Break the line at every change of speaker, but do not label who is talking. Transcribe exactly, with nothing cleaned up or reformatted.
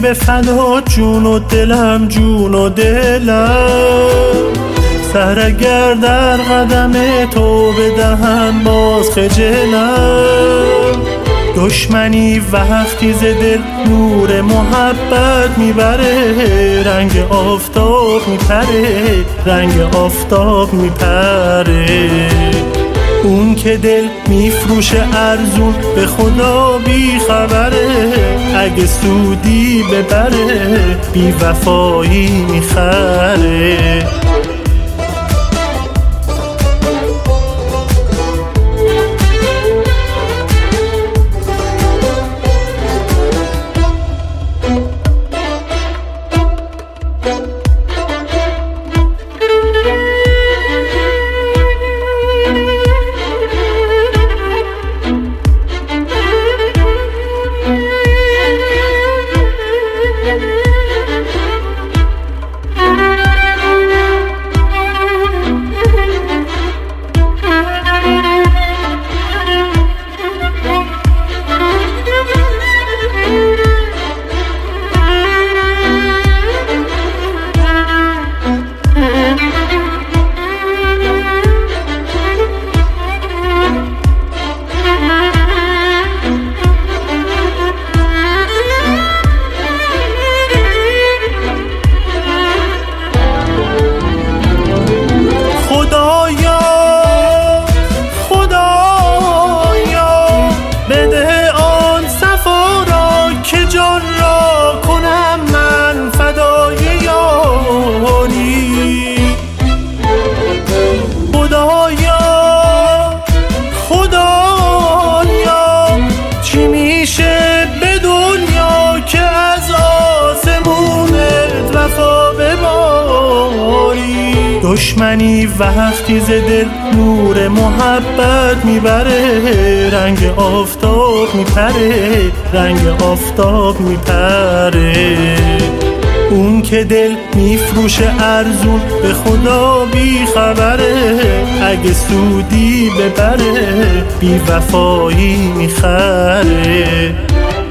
به فدا جون و دلم، جون و دلم. سر اگر در قدم تو بدهم باز خجلم. دشمنی وقتی ز دل نور محبت میبره، رنگ آفتاب میپره، رنگ آفتاب میپره. اون که دل میفروشه ارزون به خدا بی خبره، اگه سودی ببره بی وفایی میخره. دشمنی وقتی ز دل نور محبت میبره، رنگ آفتاب میپره، رنگ آفتاب میپره. اون که دل میفروشه ارزون به خدا بی خبره، اگه سودی ببره بی وفایی میخره.